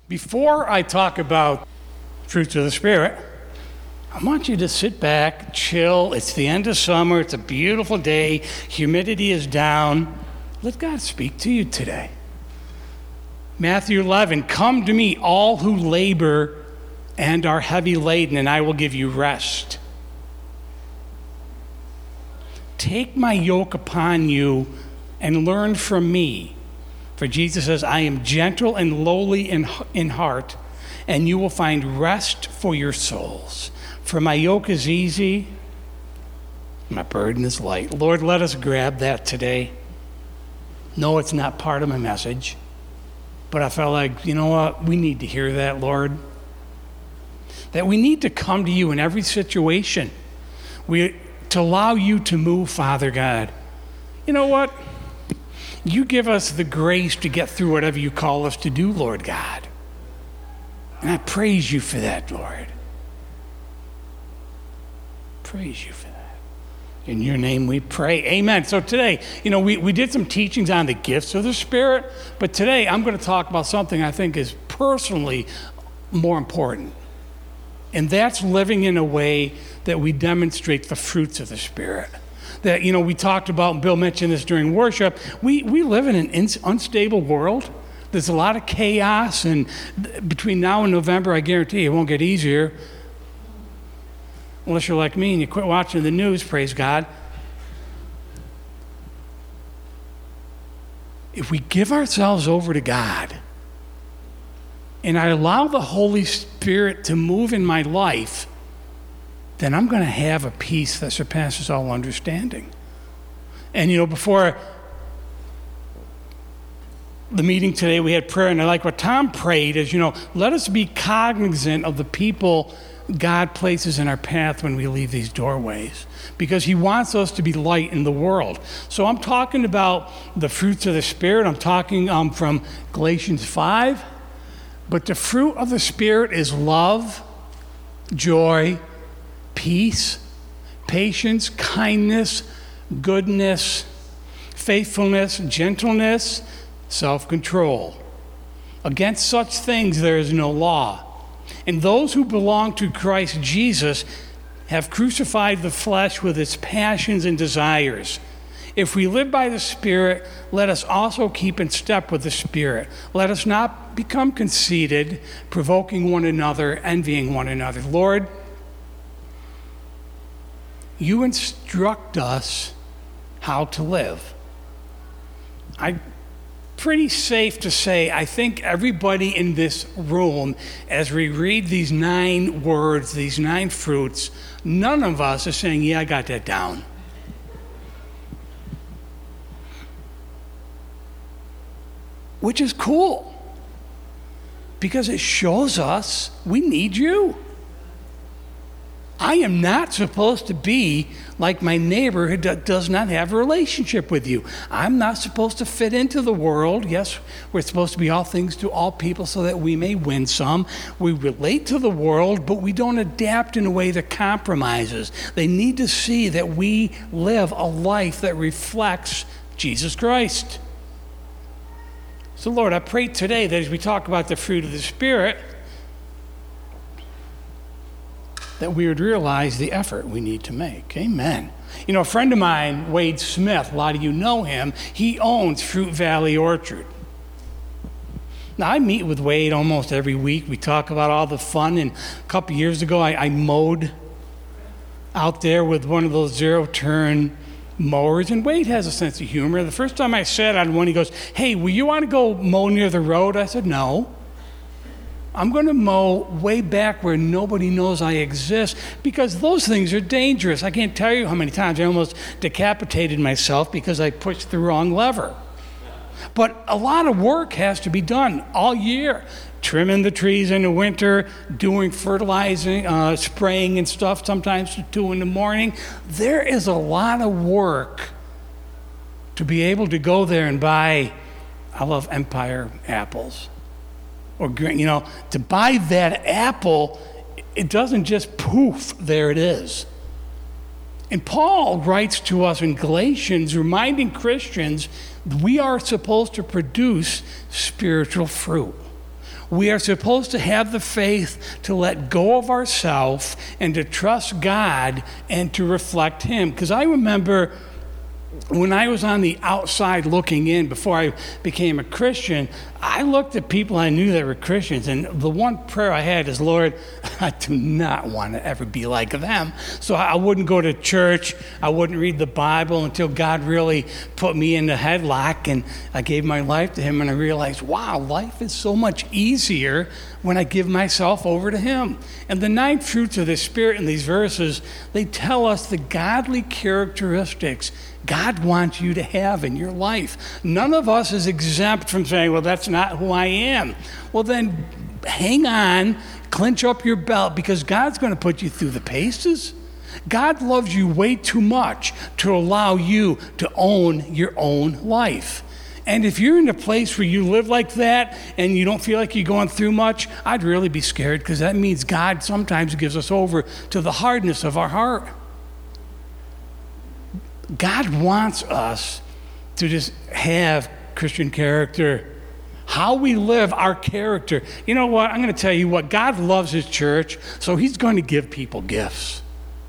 Before I talk about fruits of the Spirit, I want you to sit back, chill. It's the end of summer. It's a beautiful day. Humidity is down. Let God speak to you today. Matthew 11, come to me, all who labor and are heavy laden, and I will give you rest. Take my yoke upon you and learn from me. For Jesus says, I am gentle and lowly in heart, and you will find rest for your souls. For my yoke is easy, my burden is light. Lord, let us grab that today. No, it's not part of my message, but I felt like, you know what? We need to hear that, Lord. That we need to come to you in every situation. To allow you to move, Father God. You know what? You give us the grace to get through whatever you call us to do, Lord God. And I praise you for that, Lord. Praise you for that. In your name we pray. Amen. So today, we did some teachings on the gifts of the Spirit, but today I'm going to talk about something I think is personally more important. And that's living in a way that we demonstrate the fruits of the Spirit. That, we talked about, and Bill mentioned this during worship, we live in an unstable world. There's a lot of chaos, and between now and November, I guarantee it won't get easier. Unless you're like me and you quit watching the news, praise God. If we give ourselves over to God, and I allow the Holy Spirit to move in my life, then I'm going to have a peace that surpasses all understanding. And, before the meeting today, we had prayer, and I like what Tom prayed is, let us be cognizant of the people God places in our path when we leave these doorways, because he wants us to be light in the world. So I'm talking about the fruits of the Spirit. I'm talking from Galatians 5. But the fruit of the Spirit is love, joy, peace, patience, kindness, goodness, faithfulness, gentleness, self-control. Against such things there is no law. And those who belong to Christ Jesus have crucified the flesh with its passions and desires. If we live by the Spirit, let us also keep in step with the Spirit. Let us not become conceited, provoking one another, envying one another. Lord, you instruct us how to live. I'm pretty safe to say, I think everybody in this room, as we read these 9 words, these 9 fruits, none of us are saying, yeah, I got that down. Which is cool, because it shows us we need you. I am not supposed to be like my neighbor who does not have a relationship with you. I'm not supposed to fit into the world. Yes, we're supposed to be all things to all people so that we may win some. We relate to the world, but we don't adapt in a way that compromises. They need to see that we live a life that reflects Jesus Christ. So, Lord, I pray today that as we talk about the fruit of the Spirit, that we would realize the effort we need to make. Amen. A friend of mine, Wade Smith, a lot of you know him, he owns Fruit Valley Orchard. Now, I meet with Wade almost every week. We talk about all the fun, and a couple years ago, I mowed out there with one of those zero-turn mowers, and Wade has a sense of humor. The first time I sat on one, he goes, hey, will you want to go mow near the road? I said, no. I'm going to mow way back where nobody knows I exist, because those things are dangerous. I can't tell you how many times I almost decapitated myself because I pushed the wrong lever. But a lot of work has to be done all year. Trimming the trees in the winter, doing fertilizing, spraying and stuff, sometimes to 2 in the morning. There is a lot of work to be able to go there and buy, I love Empire apples. Or, to buy that apple, it doesn't just poof, there it is. And Paul writes to us in Galatians, reminding Christians we are supposed to produce spiritual fruit. We are supposed to have the faith to let go of ourselves and to trust God and to reflect Him. Because I remember when I was on the outside looking in before I became a Christian, I looked at people I knew that were Christians, and the one prayer I had is, Lord, I do not want to ever be like them. So I wouldn't go to church. I wouldn't read the Bible until God really put me in the headlock, and I gave my life to Him, and I realized, wow, life is so much easier when I give myself over to Him. And the 9 fruits of the Spirit in these verses, they tell us the godly characteristics God wants you to have in your life. None of us is exempt from saying, well, that's not who I am. Well, then hang on, clench up your belt, because God's going to put you through the paces. God loves you way too much to allow you to own your own life. And if you're in a place where you live like that and you don't feel like you're going through much, I'd really be scared, because that means God sometimes gives us over to the hardness of our heart. God wants us to just have Christian character. How we live, our character. You know what? I'm going to tell you what. God loves His church, so He's going to give people gifts.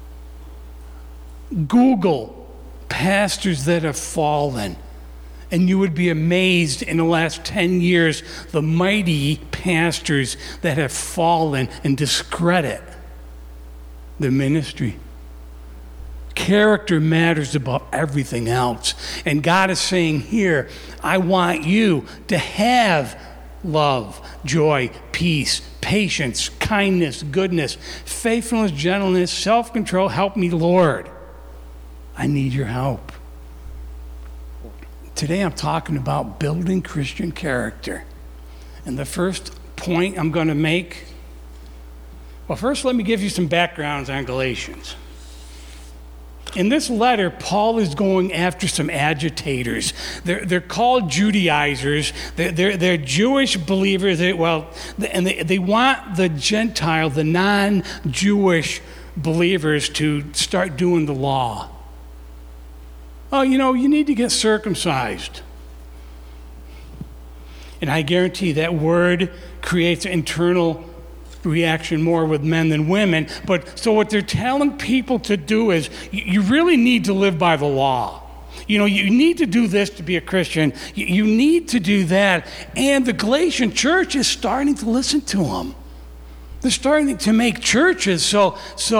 Google pastors that have fallen, and you would be amazed in the last 10 years the mighty pastors that have fallen and discredit the ministry. Character matters above everything else. And God is saying here, I want you to have love, joy, peace, patience, kindness, goodness, faithfulness, gentleness, self-control. Help me, Lord. I need your help. Today I'm talking about building Christian character. And the first point I'm going to make, well, first let me give you some backgrounds on Galatians. In this letter, Paul is going after some agitators. They're called Judaizers. They're Jewish believers. They want the Gentile, the non-Jewish believers to start doing the law. Oh, you need to get circumcised. And I guarantee that word creates an internal reaction more with men than women. But so what they're telling people to do is you really need to live by the law. You need to do this to be a Christian. You need to do that. And the Galatian church is starting to listen to them. They're starting to make churches. So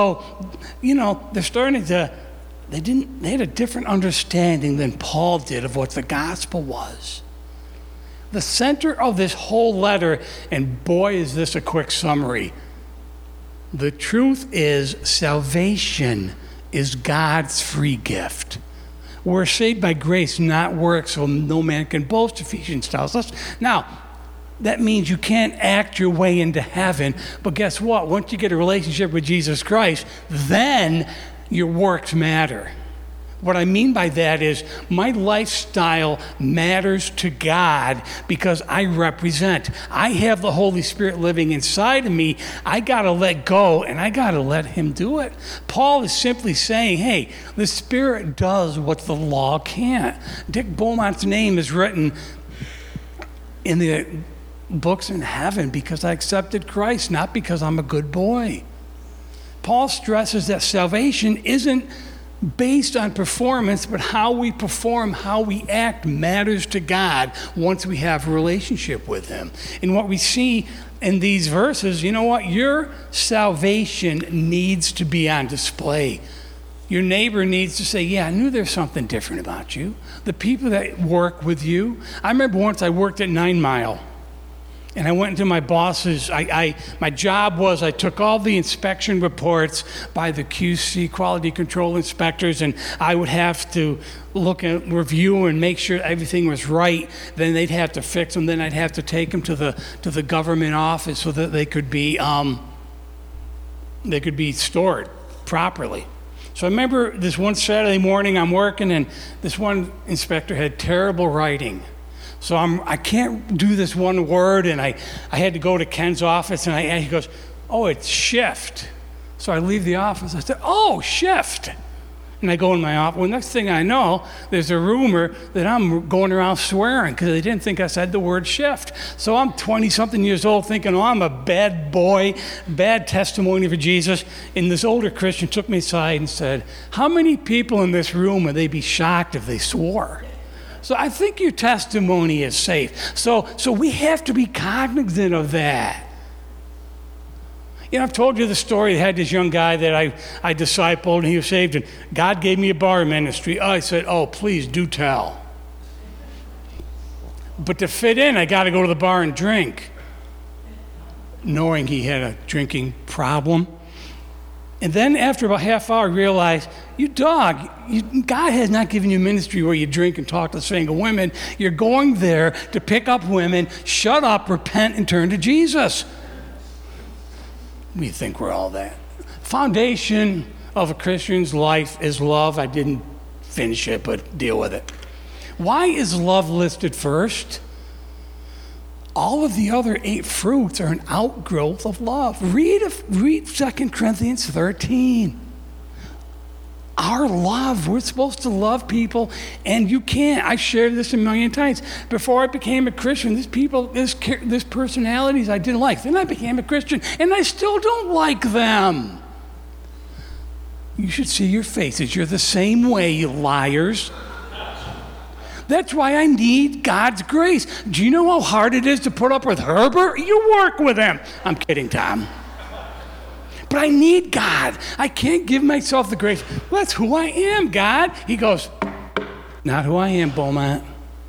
they're starting to, they had a different understanding than Paul did of what the gospel was. The center of this whole letter, and boy, is this a quick summary. The truth is, salvation is God's free gift. We're saved by grace, not works, so no man can boast, Ephesians tells us. Now, that means you can't act your way into heaven, but guess what? Once you get a relationship with Jesus Christ, then your works matter. What I mean by that is my lifestyle matters to God because I represent. I have the Holy Spirit living inside of me. I got to let go, and I got to let Him do it. Paul is simply saying, hey, the Spirit does what the law can't. Dick Beaumont's name is written in the books in heaven because I accepted Christ, not because I'm a good boy. Paul stresses that salvation isn't based on performance, but how we perform, how we act matters to God once we have a relationship with Him. And what we see in these verses, you know what? Your salvation needs to be on display. Your neighbor needs to say, yeah, I knew there's something different about you. The people that work with you. I remember once I worked at 9 Mile. And I went into my boss's, my job was I took all the inspection reports by the QC, quality control inspectors, and I would have to look and review and make sure everything was right. Then they'd have to fix them. Then I'd have to take them to the government office so that they could be stored properly. So I remember this one Saturday morning I'm working, and this one inspector had terrible writing. So I can't do this one word, and I had to go to Ken's office, and he goes, oh, it's shift. So I leave the office. I said, oh, shift. And I go in my office. Well, next thing I know, there's a rumor that I'm going around swearing because they didn't think I said the word shift. So I'm 20-something years old thinking, oh, I'm a bad boy, bad testimony for Jesus. And this older Christian took me aside and said, how many people in this room would they be shocked if they swore? So I think your testimony is safe. So we have to be cognizant of that. You know, I've told you the story. I had this young guy that I discipled, and he was saved, and God gave me a bar ministry. I said, oh, please do tell. But to fit in, I got to go to the bar and drink, knowing he had a drinking problem. And then after about half hour, I realized, God has not given you ministry where you drink and talk to single women. You're going there to pick up women, shut up, repent, and turn to Jesus. We think we're all that. Foundation of a Christian's life is love. I didn't finish it, but deal with it. Why is love listed first? All of the other 8 fruits are an outgrowth of love. Read 2 Corinthians 13. Our love, we're supposed to love people, and you can't. I shared this a million times. Before I became a Christian, there's personalities I didn't like. Then I became a Christian, and I still don't like them. You should see your faces. You're the same way, you liars. That's why I need God's grace. Do you know how hard it is to put up with Herbert? You work with him. I'm kidding, Tom. But I need God. I can't give myself the grace. Well, that's who I am, God. He goes, not who I am, Beaumont.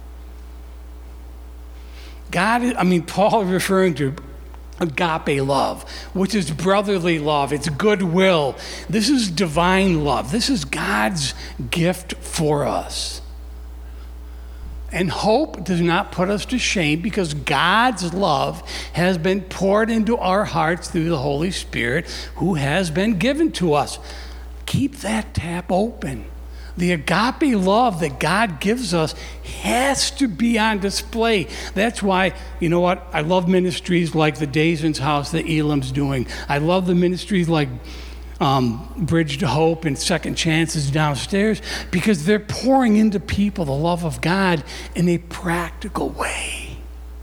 Paul is referring to agape love, which is brotherly love. It's goodwill. This is divine love. This is God's gift for us. And hope does not put us to shame because God's love has been poured into our hearts through the Holy Spirit who has been given to us. Keep that tap open. The agape love that God gives us has to be on display. That's why, you know what? I love ministries like the Dazen's House that Elam's doing. I love the ministries like Bridge to Hope and Second Chances downstairs because they're pouring into people the love of God in a practical way.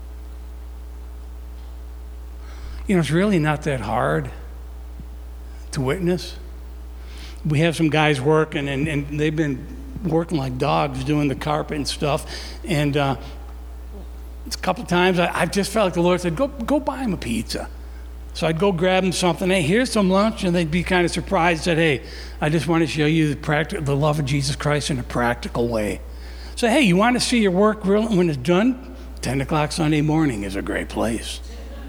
You know, it's really not that hard to witness. We have some guys working, and they've been working like dogs doing the carpet and stuff. And a couple of times I've just felt like the Lord said, go buy him a pizza. So I'd go grab them something. Hey, here's some lunch. And they'd be kind of surprised that, hey, I just want to show you the love of Jesus Christ in a practical way. So, hey, you want to see your work when it's done? 10 o'clock Sunday morning is a great place.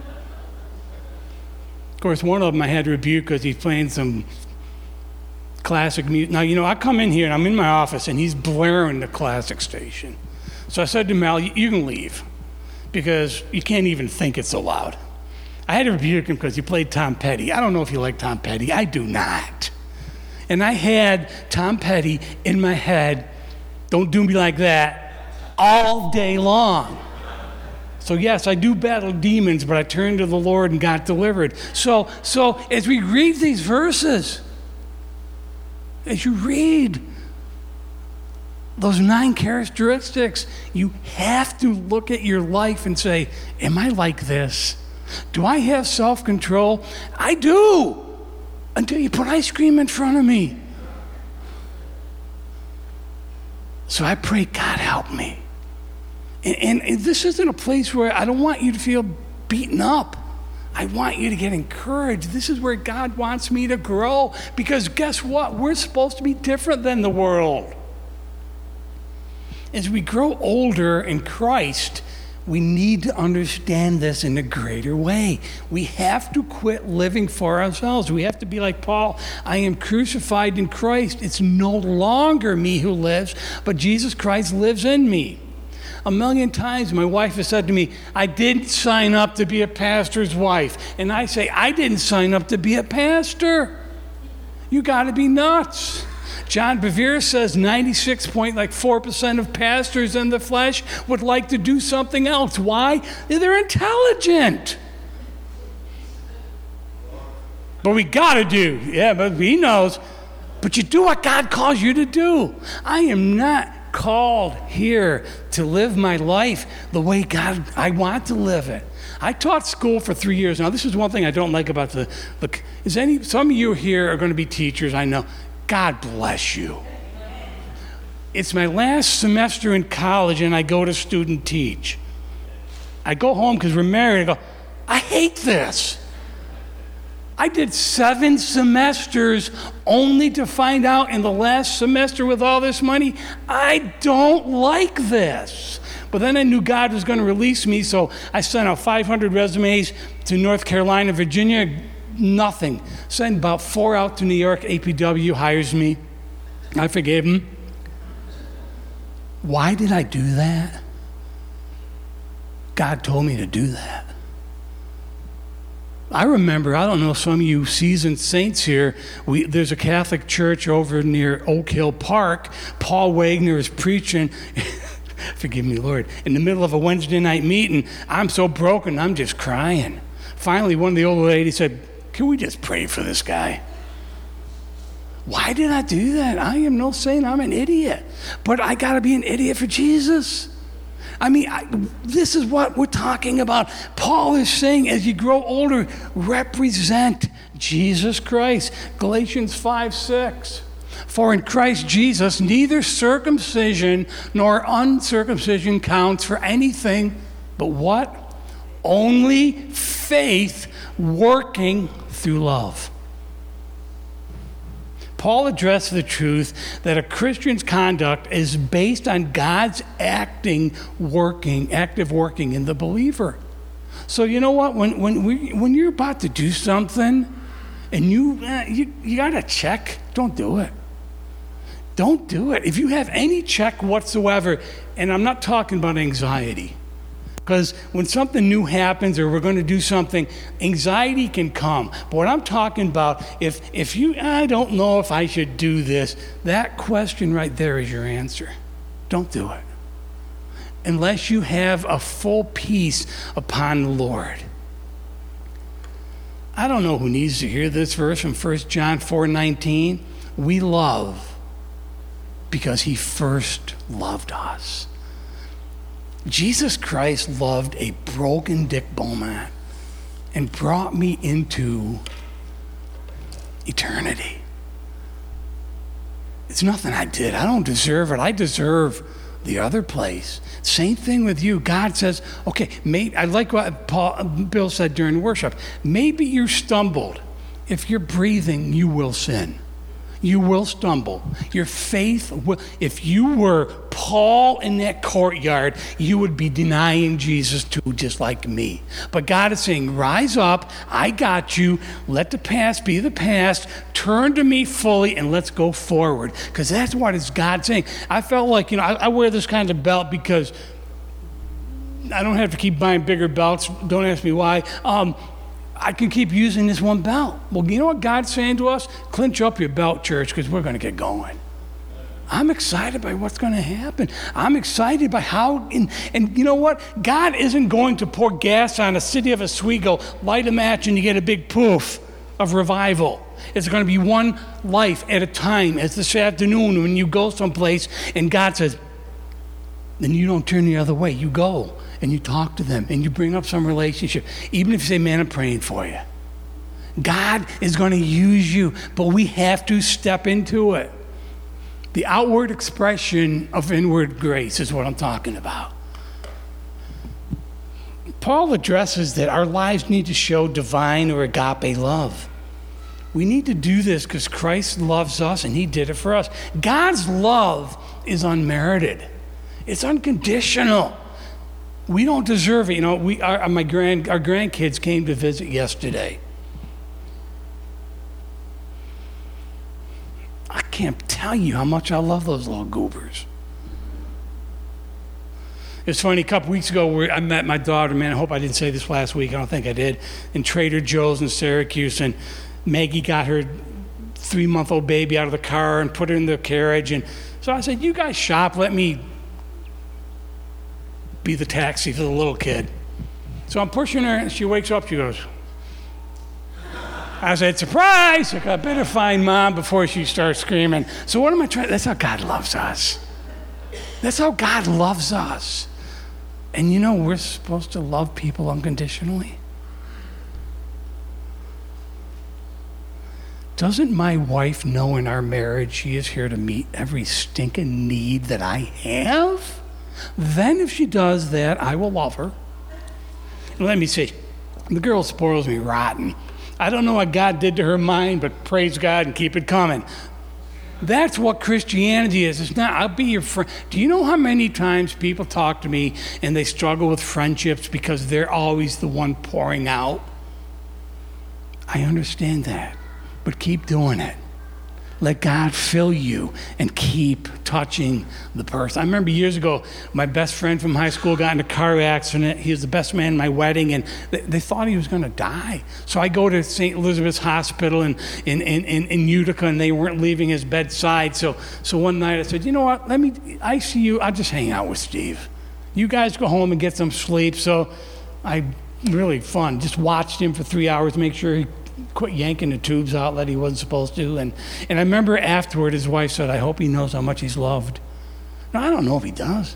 Of course, one of them I had to rebuke because he's playing some classic music. Now, you know, I come in here and I'm in my office and he's blaring the classic station. So I said to Mel, you can leave because you can't even think it's so loud. I had to rebuke him because he played Tom Petty. I don't know if you like Tom Petty. I do not. And I had Tom Petty in my head, don't do me like that, all day long. So yes, I do battle demons, but I turned to the Lord and got delivered. So as we read these verses, as you read those 9 characteristics, you have to look at your life and say, am I like this? Do I have self-control? I do, until you put ice cream in front of me. So I pray, God help me. And this isn't a place where I don't want you to feel beaten up. I want you to get encouraged. This is where God wants me to grow. Because guess what? We're supposed to be different than the world. As we grow older in Christ, we need to understand this in a greater way. We have to quit living for ourselves. We have to be like Paul. I am crucified in Christ. It's no longer me who lives, but Jesus Christ lives in me. A million times my wife has said to me, I didn't sign up to be a pastor's wife. And I say, I didn't sign up to be a pastor. You got to be nuts. John Bevere says 96.4% of pastors in the flesh would like to do something else. Why? They're intelligent. But we got to do. Yeah, but he knows. But you do what God calls you to do. I am not called here to live my life the way God I want to live it. I taught school for 3 years. Now, this is one thing I don't like about some of you here are going to be teachers, I know. God bless you. It's my last semester in college, and I go to student teach. I go home because we're married. I go, I hate this. I did 7 semesters only to find out in the last semester with all this money, I don't like this. But then I knew God was going to release me, so I sent out 500 resumes to North Carolina, Virginia, nothing. Sent about 4 out to New York, APW hires me. I forgave him. Why did I do that? God told me to do that. I remember, I don't know, some of you seasoned saints here, there's a Catholic church over near Oak Hill Park. Paul Wagner is preaching, forgive me, Lord, in the middle of a Wednesday night meeting. I'm so broken, I'm just crying. Finally, one of the old ladies said, can we just pray for this guy? Why did I do that? I am no saint, I'm an idiot. But I got to be an idiot for Jesus. I mean, this is what we're talking about. Paul is saying, as you grow older, represent Jesus Christ. Galatians 5:6. For in Christ Jesus, neither circumcision nor uncircumcision counts for anything, but what? Only faith working through love. Paul addressed the truth that a Christian's conduct is based on God's active working in the believer. So you know what? When you're about to do something and you got to check, don't do it. Don't do it. If you have any check whatsoever, and I'm not talking about anxiety, because when something new happens or we're going to do something, anxiety can come. But what I'm talking about, if you, I don't know if I should do this, that question right there is your answer. Don't do it. Unless you have a full peace upon the Lord. I don't know who needs to hear this verse from 1 John 4:19. We love because he first loved us. Jesus Christ loved a broken Dick Beaumont and brought me into eternity. It's nothing I did. I don't deserve it. I deserve the other place. Same thing with you. God says, okay, I like what Bill said during worship. Maybe you stumbled. If you're breathing, you will sin. You will stumble. Your faith will. If you were Paul in that courtyard, you would be denying Jesus too, just like me. But God is saying, rise up. I got you. Let the past be the past. Turn to me fully and let's go forward. Because that's what is God saying. I felt like, I wear this kind of belt because I don't have to keep buying bigger belts. Don't ask me why. I can keep using this one belt. Well, you know what God's saying to us? Clinch up your belt, church, because we're going to get going. I'm excited by what's going to happen. I'm excited by how, and you know what? God isn't going to pour gas on a city of Oswego, light a match, and you get a big poof of revival. It's going to be one life at a time. As this afternoon when you go someplace and God says, then you don't turn the other way. You go. And you talk to them, and you bring up some relationship. Even if you say, man, I'm praying for you. God is going to use you, but we have to step into it. The outward expression of inward grace is what I'm talking about. Paul addresses that our lives need to show divine or agape love. We need to do this because Christ loves us, and he did it for us. God's love is unmerited. It's unconditional. We don't deserve it. Our grandkids came to visit yesterday. I can't tell you how much I love those little goobers. It's funny, a couple weeks ago, I met my daughter, man, I hope I didn't say this last week, I don't think I did, in Trader Joe's in Syracuse, and Maggie got her 3-month-old baby out of the car and put her in the carriage, and so I said, you guys shop, let me be the taxi for the little kid. So I'm pushing her, and she wakes up, she goes, I said, surprise! I better find Mom before she starts screaming. So what am I trying? That's how God loves us. That's how God loves us. And you know, we're supposed to love people unconditionally. Doesn't my wife know in our marriage she is here to meet every stinking need that I have? Then if she does that, I will love her. And let me see, the girl spoils me rotten. I don't know what God did to her mind, but praise God and keep it coming. That's what Christianity is. It's not, I'll be your friend. Do you know how many times people talk to me and they struggle with friendships because they're always the one pouring out? I understand that, but keep doing it. Let God fill you and keep touching the person. I remember years ago, my best friend from high school got in a car accident. He was the best man in my wedding, and they thought he was going to die. So I go to St. Elizabeth's Hospital in Utica, and they weren't leaving his bedside. So one night I said, you know what, ICU, I'll just hang out with Steve. You guys go home and get some sleep. So really fun, just watched him for 3 hours, make sure he quit yanking the tubes out that he wasn't supposed to. And I remember afterward, his wife said, I hope he knows how much he's loved. Now, I don't know if he does.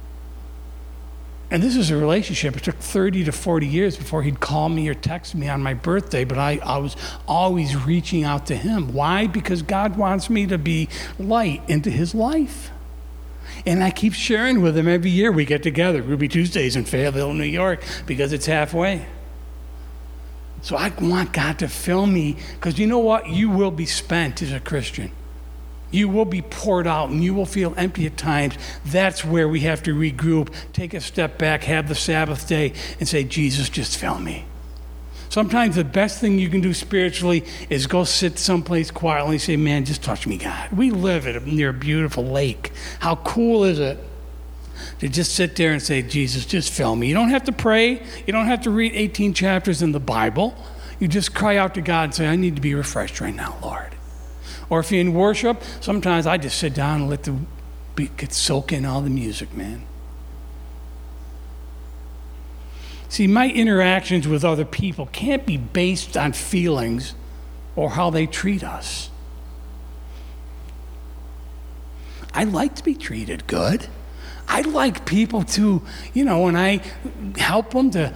And this is a relationship. It took 30 to 40 years before he'd call me or text me on my birthday, but I was always reaching out to him. Why? Because God wants me to be light into his life. And I keep sharing with him every year. We get together, Ruby Tuesdays in Fayetteville, New York, because it's halfway. So I want God to fill me, because you know what? You will be spent as a Christian. You will be poured out, and you will feel empty at times. That's where we have to regroup, take a step back, have the Sabbath day, and say, Jesus, just fill me. Sometimes the best thing you can do spiritually is go sit someplace quietly and say, man, just touch me, God. We live near a beautiful lake. How cool is it to just sit there and say, Jesus, just fill me. You don't have to pray. You don't have to read 18 chapters in the Bible. You just cry out to God and say, I need to be refreshed right now, Lord. Or if you're in worship, sometimes I just sit down and let the beat get soak in all the music, man. See, my interactions with other people can't be based on feelings or how they treat us. I like to be treated good. I like people to, when I help them, to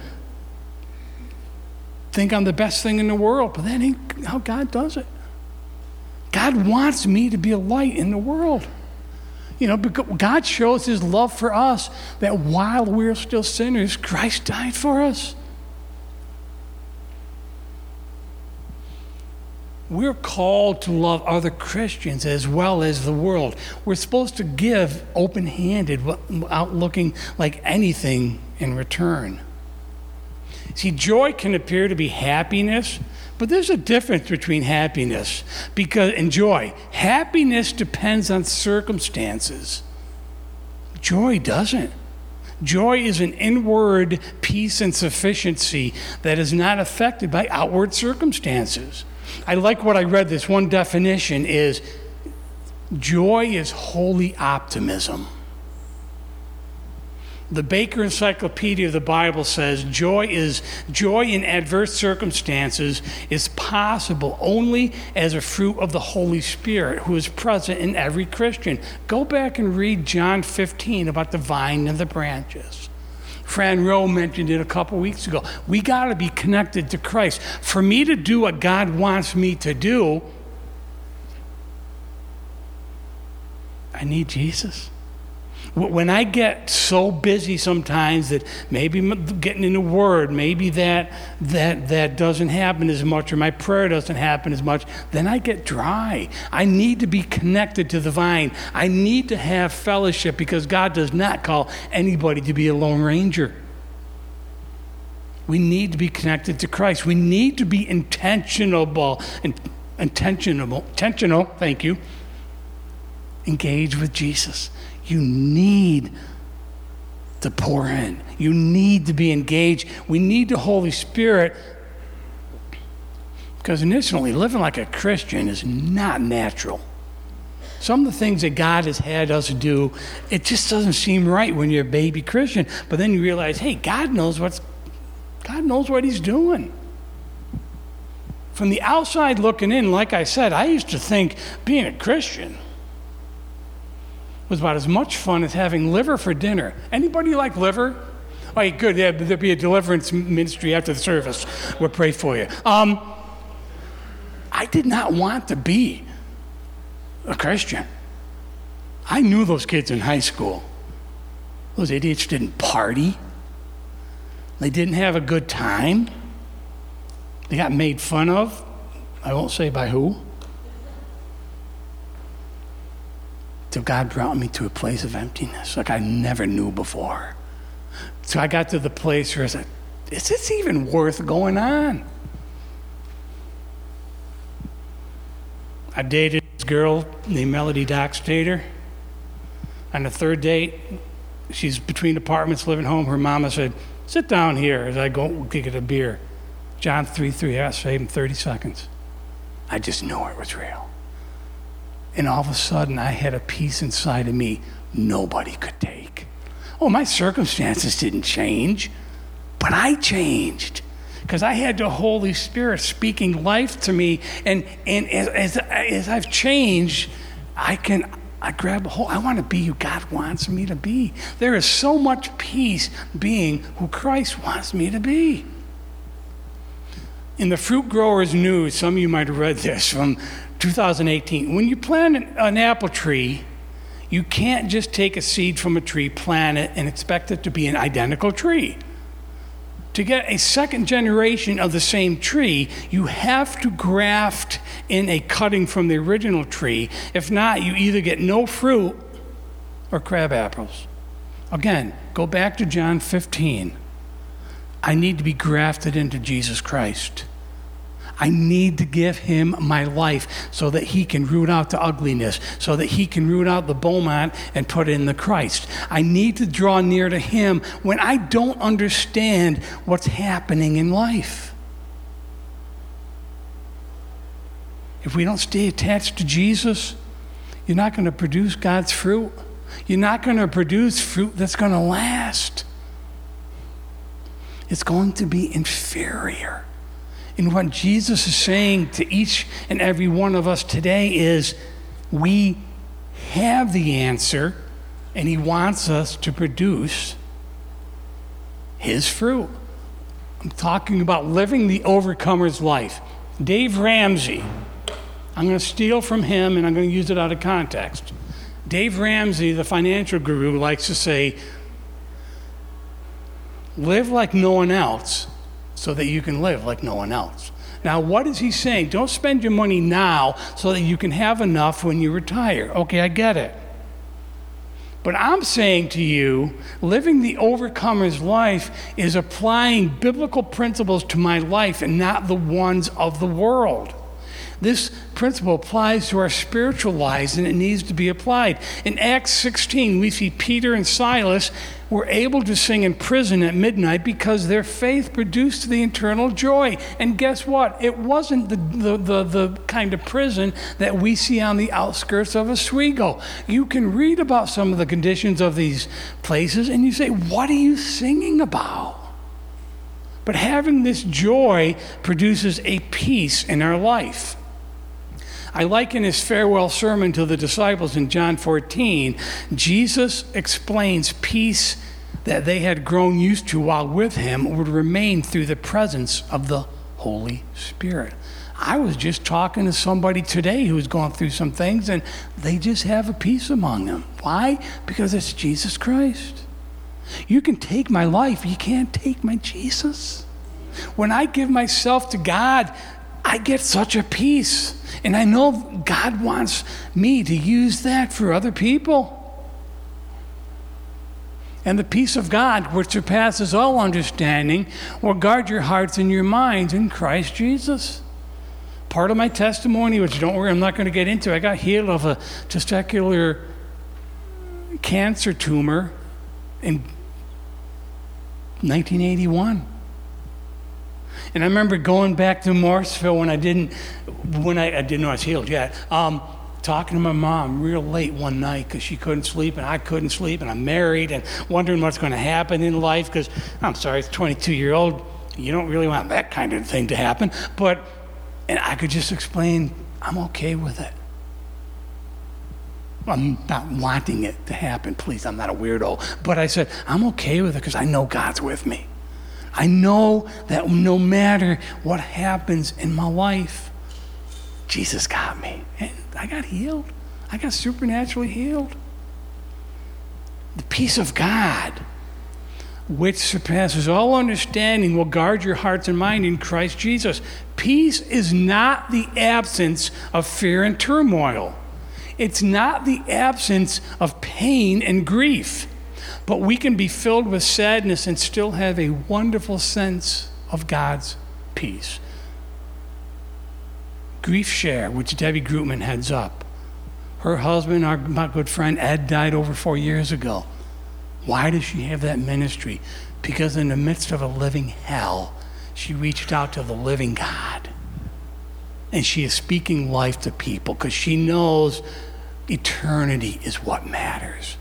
think I'm the best thing in the world, but that ain't how God does it. God wants me to be a light in the world. Because God shows his love for us, that while we're still sinners, Christ died for us. We're called to love other Christians as well as the world. We're supposed to give open-handed without looking like anything in return. See, joy can appear to be happiness, but there's a difference between happiness and joy. Happiness depends on circumstances. Joy doesn't. Joy is an inward peace and sufficiency that is not affected by outward circumstances. I like what I read. This one definition is, joy is holy optimism. The Baker Encyclopedia of the Bible says joy in adverse circumstances is possible only as a fruit of the Holy Spirit, who is present in every Christian. Go back and read John 15 about the vine and the branches. Fran Rowe mentioned it a couple weeks ago. We got to be connected to Christ. For me to do what God wants me to do, I need Jesus. When I get so busy sometimes that maybe getting in the Word, maybe that doesn't happen as much, or my prayer doesn't happen as much, then I get dry. I need to be connected to the vine. I need to have fellowship, because God does not call anybody to be a lone ranger. We need to be connected to Christ. We need to be intentional, thank you. Engage with Jesus. You need to pour in. You need to be engaged. We need the Holy Spirit, because initially, living like a Christian is not natural. Some of the things that God has had us do, it just doesn't seem right when you're a baby Christian. But then you realize, hey, God knows what he's doing. from the outside looking in, like I said, I used to think being a Christian was about as much fun as having liver for dinner. Anybody like liver? Oh, yeah, good. Yeah, there'll be a deliverance ministry after the service. We'll pray for you. I did not want to be a Christian. I knew those kids in high school. Those idiots didn't party. They didn't have a good time. They got made fun of. I won't say by who. Till God brought me to a place of emptiness like I never knew before. So I got to the place where I said, is this even worth going on? I dated this girl named Melody Dockstader. On the third date, she's between apartments, living home. Her mama said, sit down here as I go get a beer. John 3:3, I saved him 30 seconds. I just knew it was real. And all of a sudden, I had a peace inside of me nobody could take. Oh, my circumstances didn't change, but I changed. Because I had the Holy Spirit speaking life to me. And as I've changed, I grab a hold. I want to be who God wants me to be. There is so much peace being who Christ wants me to be. In the Fruit Growers News, some of you might have read this from 2018. When you plant an apple tree, you can't just take a seed from a tree, plant it, and expect it to be an identical tree. To get a second generation of the same tree, you have to graft in a cutting from the original tree. If not, you either get no fruit or crab apples. Again, go back to John 15. I need to be grafted into Jesus Christ. I need to give him my life so that he can root out the ugliness, so that he can root out the Beaumont and put in the Christ. I need to draw near to him when I don't understand what's happening in life. If we don't stay attached to Jesus, you're not going to produce God's fruit. You're not going to produce fruit that's going to last. It's going to be inferior. And what Jesus is saying to each and every one of us today is we have the answer, and he wants us to produce his fruit. I'm talking about living the overcomer's life. Dave Ramsey, I'm going to steal from him and I'm going to use it out of context. Dave Ramsey, the financial guru, likes to say, live like no one else so that you can live like no one else. Now, what is he saying? Don't spend your money now so that you can have enough when you retire. Okay, I get it. But I'm saying to you, living the overcomer's life is applying biblical principles to my life and not the ones of the world. This principle applies to our spiritual lives, and it needs to be applied. In Acts 16, we see Peter and Silas were able to sing in prison at midnight because their faith produced the eternal joy. And guess what? It wasn't the kind of prison that we see on the outskirts of Oswego. You can read about some of the conditions of these places, and you say, what are you singing about? But having this joy produces a peace in our life. I like in his farewell sermon to the disciples in John 14, Jesus explains peace that they had grown used to while with him would remain through the presence of the Holy Spirit. I was just talking to somebody today who's gone through some things, and they just have a peace among them. Why? Because it's Jesus Christ. You can take my life, you can't take my Jesus. When I give myself to God, I get such a peace. And I know God wants me to use that for other people. And the peace of God, which surpasses all understanding, will guard your hearts and your minds in Christ Jesus. Part of my testimony, which don't worry, I'm not going to get into, I got healed of a testicular cancer tumor in 1981. And I remember going back to Morrisville when I didn't know I was healed yet, talking to my mom real late one night because she couldn't sleep and I couldn't sleep, and I'm married and wondering what's going to happen in life because, I'm sorry, it's 22-year-old. You don't really want that kind of thing to happen. But And I could just explain, I'm okay with it. I'm not wanting it to happen. Please, I'm not a weirdo. But I said, I'm okay with it because I know God's with me. I know that no matter what happens in my life, Jesus got me. And I got healed. I got supernaturally healed. The peace of God, which surpasses all understanding, will guard your hearts and mind in Christ Jesus. Peace is not the absence of fear and turmoil. It's not the absence of pain and grief. But we can be filled with sadness and still have a wonderful sense of God's peace. Grief Share, which Debbie Grootman heads up. Her husband, my good friend Ed, died over 4 years ago. Why does she have that ministry? Because in the midst of a living hell, she reached out to the living God. And she is speaking life to people because she knows eternity is what matters.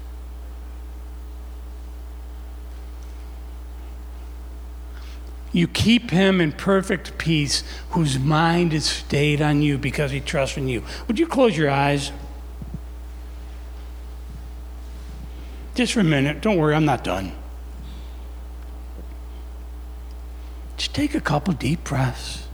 You keep him in perfect peace whose mind is stayed on you because he trusts in you. Would you close your eyes? Just for a minute. Don't worry, I'm not done. Just take a couple deep breaths.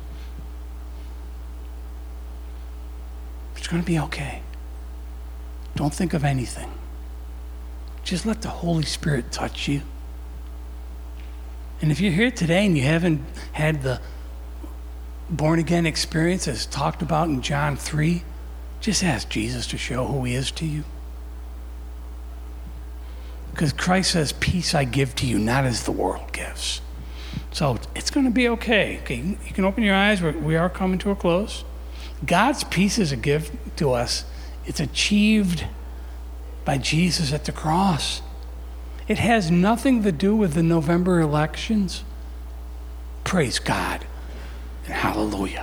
It's going to be okay. Don't think of anything. Just let the Holy Spirit touch you. And if you're here today and you haven't had the born-again experience as talked about in John 3, just ask Jesus to show who he is to you. Because Christ says, peace I give to you, not as the world gives. So it's going to be okay. You can open your eyes. We are coming to a close. God's peace is a gift to us. It's achieved by Jesus at the cross. It has nothing to do with the November elections. Praise God and hallelujah.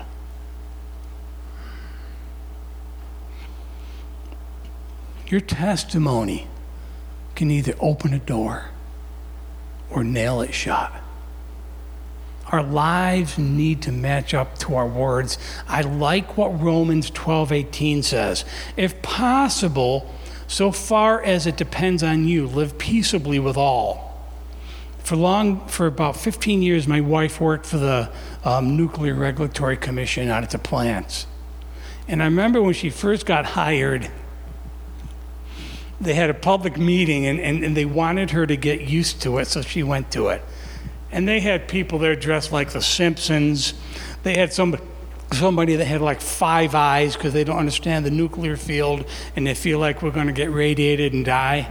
Your testimony can either open a door or nail it shut. Our lives need to match up to our words. I like what Romans 12:18 says. If possible, so far as it depends on you, live peaceably with all. For about 15 years, my wife worked for the Nuclear Regulatory Commission out at the plants. And I remember when she first got hired, they had a public meeting and they wanted her to get used to it, so she went to it. And they had people there dressed like the Simpsons. They had somebody that had like 5 eyes because they don't understand the nuclear field and they feel like we're going to get radiated and die.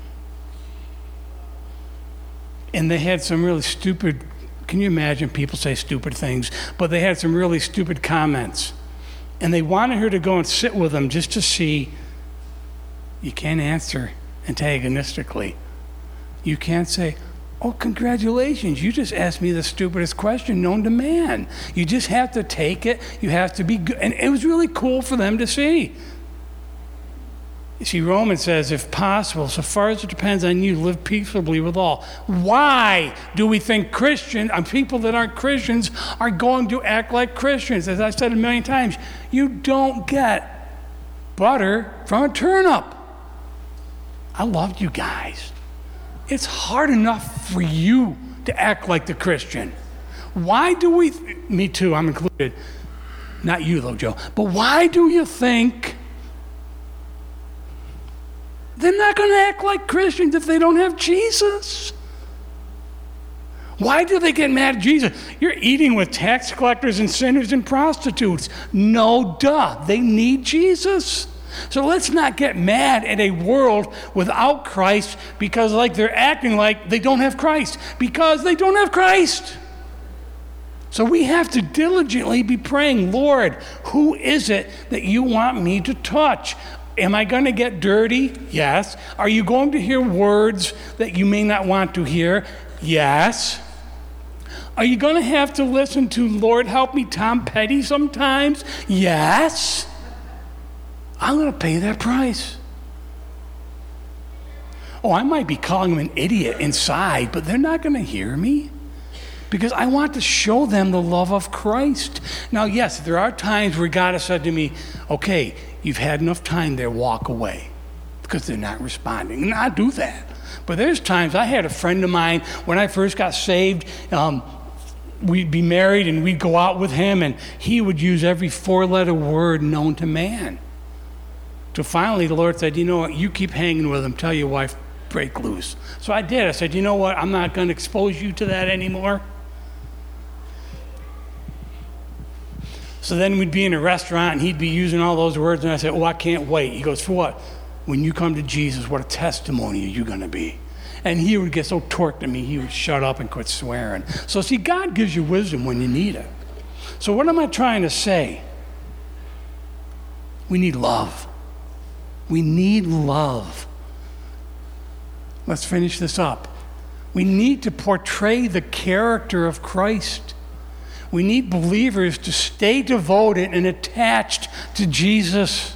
And they had some really stupid, can you imagine people say stupid things? But they had some really stupid comments. And they wanted her to go and sit with them just to see. You can't answer antagonistically. You can't say, oh, congratulations, you just asked me the stupidest question known to man. You just have to take it. You have to be good. And it was really cool for them to see. You see, Romans says, if possible, so far as it depends on you, live peaceably with all. Why do we think people that aren't Christians are going to act like Christians? As I've said a million times, you don't get butter from a turnip. I loved you guys. It's hard enough for you to act like the Christian. Why do we, me too, I'm included. Not you though, Joe. But why do you think they're not going to act like Christians if they don't have Jesus? Why do they get mad at Jesus? You're eating with tax collectors and sinners and prostitutes. No, duh. They need Jesus. So let's not get mad at a world without Christ because they're acting like they don't have Christ because they don't have Christ. So we have to diligently be praying, Lord, who is it that you want me to touch? Am I going to get dirty? Yes. Are you going to hear words that you may not want to hear? Yes. Are you going to have to listen to, Lord, help me, Tom Petty sometimes? Yes. I'm going to pay that price. Oh, I might be calling him an idiot inside, but they're not going to hear me. because I want to show them the love of Christ. Now, yes, there are times where God has said to me, okay, you've had enough time there, walk away, because they're not responding. And I do that. But there's times, I had a friend of mine, when I first got saved, we'd be married and we'd go out with him, and he would use every four-letter word known to man. So finally, the Lord said, you know what, you keep hanging with him, tell your wife, break loose. So I did. I said, you know what, I'm not going to expose you to that anymore. So then we'd be in a restaurant, and he'd be using all those words, and I said, oh, I can't wait. He goes, for what? When you come to Jesus, what a testimony are you going to be? And he would get so torqued at me, he would shut up and quit swearing. So see, God gives you wisdom when you need it. So what am I trying to say? We need love. We need love. Let's finish this up. We need to portray the character of Christ. We need believers to stay devoted and attached to Jesus.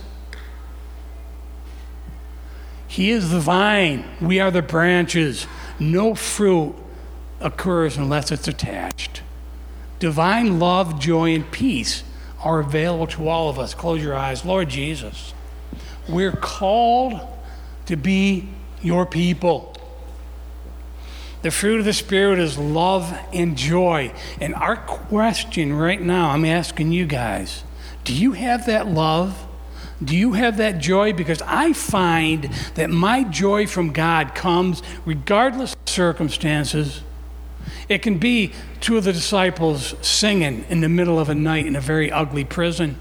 He is the vine. We are the branches. No fruit occurs unless it's attached. Divine love, joy, and peace are available to all of us. Close your eyes. Lord Jesus, we're called to be your people. The fruit of the Spirit is love and joy. And our question right now, I'm asking you guys, do you have that love? Do you have that joy? Because I find that my joy from God comes regardless of circumstances. It can be two of the disciples singing in the middle of a night in a very ugly prison.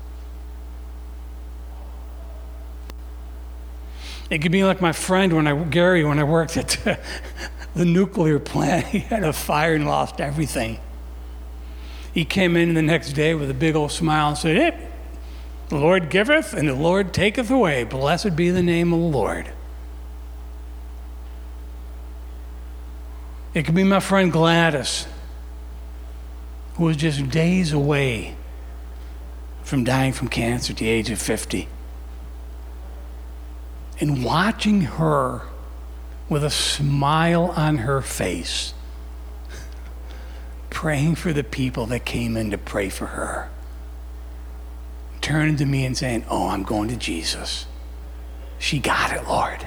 It could be like my friend Gary, when I worked at the nuclear plant. He had a fire and lost everything. He came in the next day with a big old smile and said, hey, the Lord giveth and the Lord taketh away. Blessed be the name of the Lord. It could be my friend Gladys, who was just days away from dying from cancer at the age of 50. And watching her with a smile on her face, praying for the people that came in to pray for her, turning to me and saying, oh, I'm going to Jesus. She got it, Lord.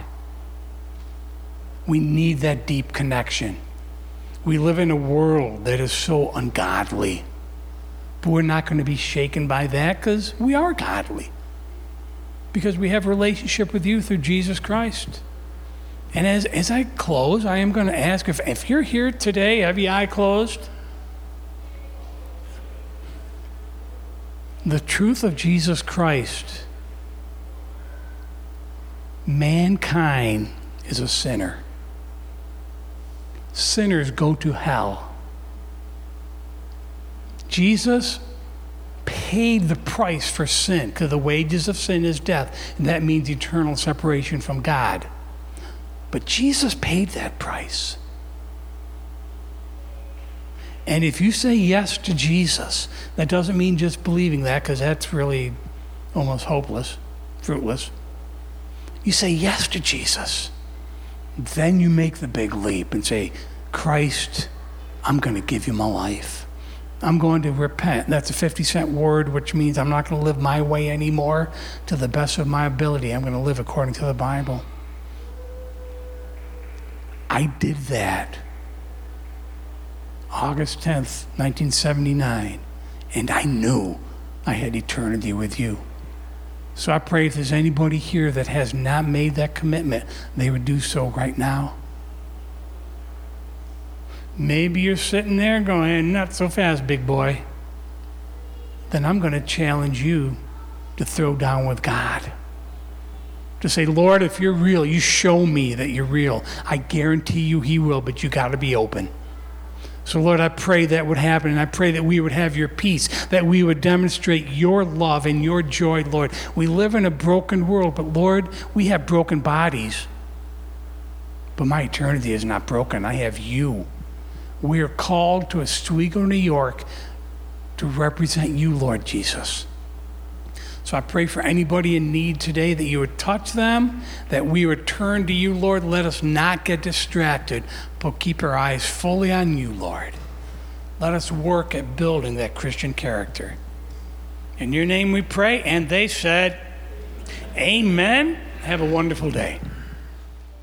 We need that deep connection. We live in a world that is so ungodly, but we're not going to be shaken by that because we are godly, because we have a relationship with you through Jesus Christ. And as I close, I am going to ask, if you're here today, have your eye closed? The truth of Jesus Christ, mankind is a sinner. Sinners go to hell. Jesus paid the price for sin, because the wages of sin is death, and that means eternal separation from God. But Jesus paid that price. And if you say yes to Jesus, that doesn't mean just believing that, because that's really almost hopeless, fruitless. You say yes to Jesus. Then you make the big leap and say, Christ, I'm going to give you my life. I'm going to repent. That's a 50-cent word, which means I'm not going to live my way anymore to the best of my ability. I'm going to live according to the Bible. I did that August 10th, 1979, and I knew I had eternity with you. So I pray if there's anybody here that has not made that commitment, they would do so right now. Maybe you're sitting there going, hey, not so fast, big boy. Then I'm going to challenge you to throw down with God. To say, Lord, if you're real, you show me that you're real. I guarantee you he will, but you got to be open. So, Lord, I pray that would happen, and I pray that we would have your peace, that we would demonstrate your love and your joy, Lord. We live in a broken world, but, Lord, we have broken bodies. But my eternity is not broken. I have you. We are called to Oswego, New York, to represent you, Lord Jesus. So I pray for anybody in need today that you would touch them, that we would turn to you, Lord. Let us not get distracted, but keep our eyes fully on you, Lord. Let us work at building that Christian character. In your name we pray. And they said, amen. Have a wonderful day.